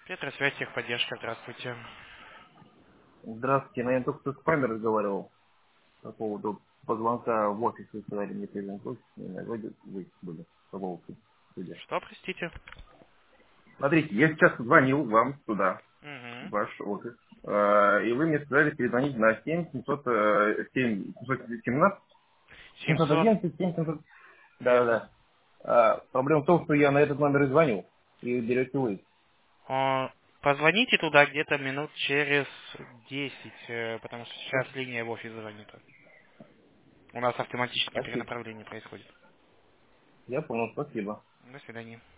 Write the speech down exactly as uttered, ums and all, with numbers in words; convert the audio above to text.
Петросвязь, техподдержка, здравствуйте. Здравствуйте, наверное, только что с вами разговаривал по поводу позвонка в офис, вы сказали, мне перезвонить в офис, наверное, вроде вы были по поводу судя. Что, простите? Смотрите, я сейчас звонил вам туда, в Угу. ваш офис, э, и вы мне сказали перезвонить на семь семьсот семь семьсот семнадцать семьсот семьсот, одиннадцать семь семьсот. верно. Да-да-да. А, проблема в том, что я на этот номер и звоню, и берете вы. О, Позвоните туда где-то минут через десять, э, потому что Хорошо. сейчас линия в офис занята. У нас автоматическое Спасибо. перенаправление происходит. Я понял, спасибо. До свидания.